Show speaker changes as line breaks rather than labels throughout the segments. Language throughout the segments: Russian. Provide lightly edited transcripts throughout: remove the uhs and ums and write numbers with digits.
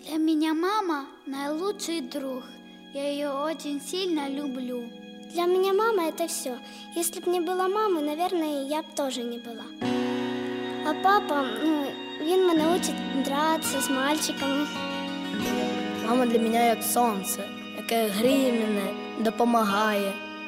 Для меня мама наилучший друг. Я ее очень сильно люблю.
Для меня мама это все. Если б не было мамы, наверное, я б тоже не была. А папа, він мене учить драться з мальчиками.
Мама для меня як сонце, яке гріє мене, допомагає.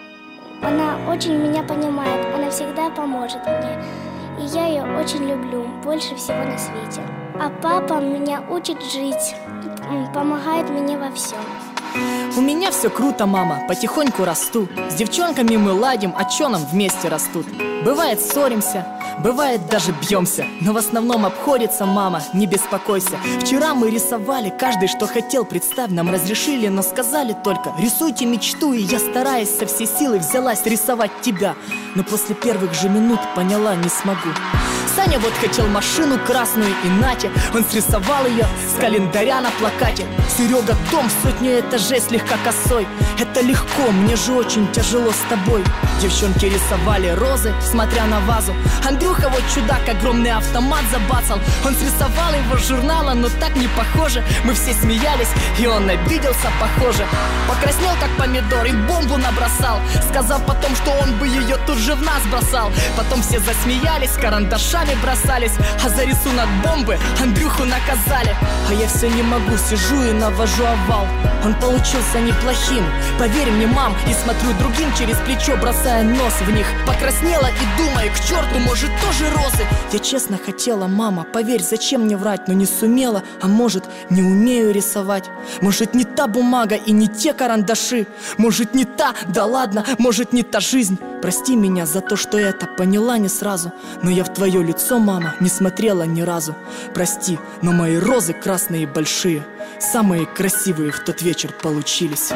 Она очень меня понимает, она всегда поможет мне. И я ее очень люблю, больше всего на свете. А папа меня учит жить, помогает мне во всем.
У меня все круто, мама, потихоньку расту. С девчонками мы ладим, а чё нам вместе растут? Бывает ссоримся, бывает даже бьемся, но в основном обходится мама, не беспокойся. Вчера мы рисовали, каждый что хотел, представь, нам разрешили, но сказали только: рисуйте мечту, и я, стараясь со всей силы, взялась рисовать тебя. Но после первых же минут поняла, не смогу. Саня вот хотел машину красную, и нате, он срисовал ее с календаря на плакате. Серега дом в 100 этажей слегка косой. Это легко, мне же очень тяжело с тобой. Девчонки рисовали розы, смотря на вазу. Андрюха вот чудак, огромный автомат забацал. Он срисовал его с журнала, но так не похоже. Мы все смеялись, и он обиделся, похоже. Покраснел как помидор и бомбу набросал, сказав потом, что он бы ее тут же в нас бросал. Потом все засмеялись, карандашами бросались, а за рисунок бомбы Андрюху наказали. А я все не могу, сижу и навожу овал. Он получился неплохим, поверь мне, мам. И смотрю другим через плечо, бросая нос в них. Покраснела и думаю, к черту, может тоже розы. Я честно хотела, мама, поверь, зачем мне врать, но не сумела. А может, не умею рисовать. Может, не та бумага и не те карандаши. Может, не та, да ладно, может, не та жизнь. Прости меня за то, что это поняла не сразу. Но я в твое лицо, мама, не смотрела ни разу. Прости, но мои розы красные и большие, самые красивые в тот вечер получились.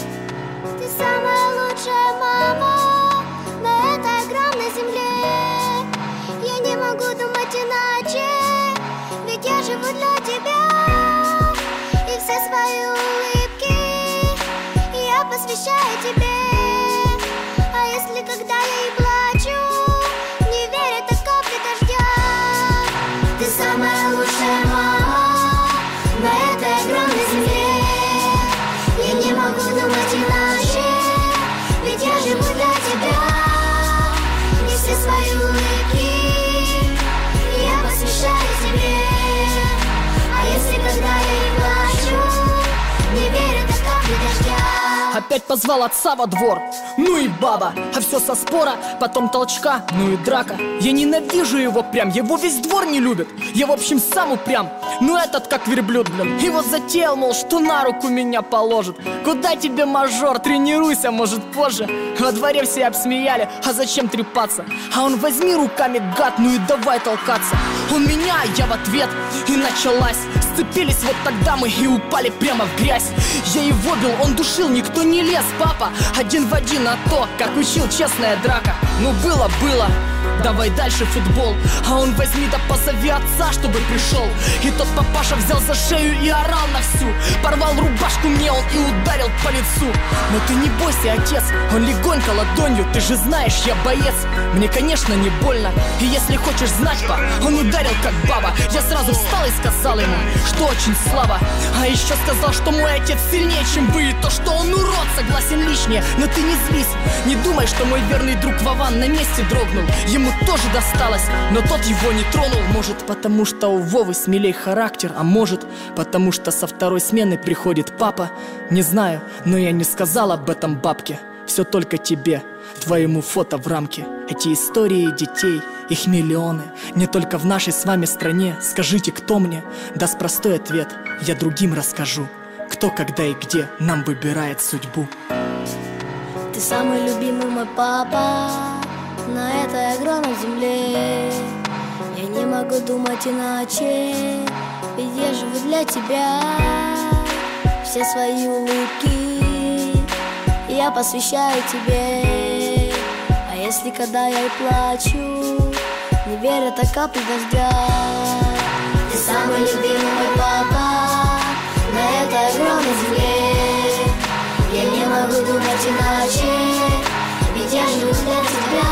Ты самая лучшая мама на этой огромной земле. Я не могу думать иначе, ведь я живу для тебя. И все свои улыбки я посвящаю тебе. А если когда я и плачу, не верь, это капли дождя. Ты самая лучшая мама на этой огромной земле. Я не могу думать иначе, ведь я живу для тебя. И все свои улыбки я посвящаю тебе. А если когда я и плачу, не верь, это капли дождя.
Опять позвал отца во двор, ну и баба. А все со спора, потом толчка, ну и драка. Я ненавижу его прям, его весь двор не любит. Я в общем сам упрям, ну этот как верблюд, блин. И вот затеял, мол, что на руку меня положит. Куда тебе, мажор, тренируйся, может позже. Во дворе все обсмеяли, а зачем трепаться? А он возьми руками, гад, ну и давай толкаться. Он меня, а я в ответ, и началась. Сцепились вот тогда мы и упали прямо в грязь. Я его бил, он душил, никто не лез, папа. Один в один, а то, как учил, честная драка. Ну было, давай дальше футбол. А он возьми да позови отца, чтобы пришел. И тот папаша взял за шею и орал на всю. Порвал рубашку мне он и ударил по лицу. Но ты не бойся, отец, он легонько ладонью. Ты же знаешь, я боец, мне конечно не больно. И если хочешь знать, па, он ударил как баба. Я сразу встал и сказал ему, что очень слабо. А еще сказал, что мой отец сильнее, чем вы. И то, что он урод, согласен лишнее. Но ты не злись, не думай, что мой верный друг Вован на месте дрогнул. Ему тоже досталось, но тот его не тронул. Может, потому что у Вовы смелей характер, а может, потому что со второй смены приходит папа. Не знаю, но я не сказал об этом бабке. Все только тебе, твоему фото в рамке. Эти истории детей, их миллионы. Не только в нашей с вами стране. Скажите, кто мне даст простой ответ? Я другим расскажу, кто, когда и где нам выбирает судьбу.
Ты самый любимый мой папа на этой огромной земле. Я не могу думать иначе, ведь я живу для тебя. Все свои улыбки я посвящаю тебе. А если когда я и плачу, не верь, это капли дождя. Ты самый любимый мой папа на этой огромной земле. Я не могу думать иначе, ведь я живу для тебя.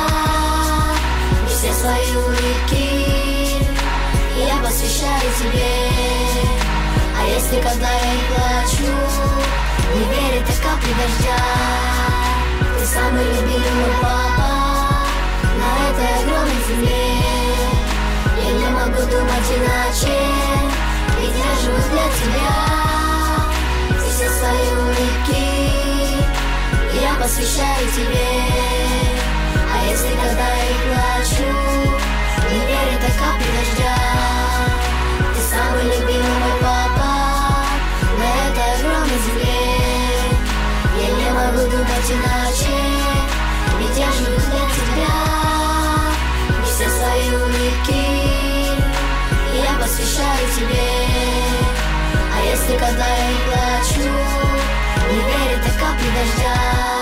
И все свои улыбки я посвящаю тебе. А если когда я и плачу, не верит и капли дождя. Ты самый любимый мой папа на этой огромной земле. Я не могу думать иначе, ведь я живу для тебя. И все свои улыбки я посвящаю тебе. А если когда я и плачу, не верит и капли дождя. Ты самый любимый мой папа на этой огромной земле. Я не могу думать иначе, ведь я живу для тебя. И все свои улыбки я посвящаю тебе. А если когда я и плачу, не верит и капли дождя.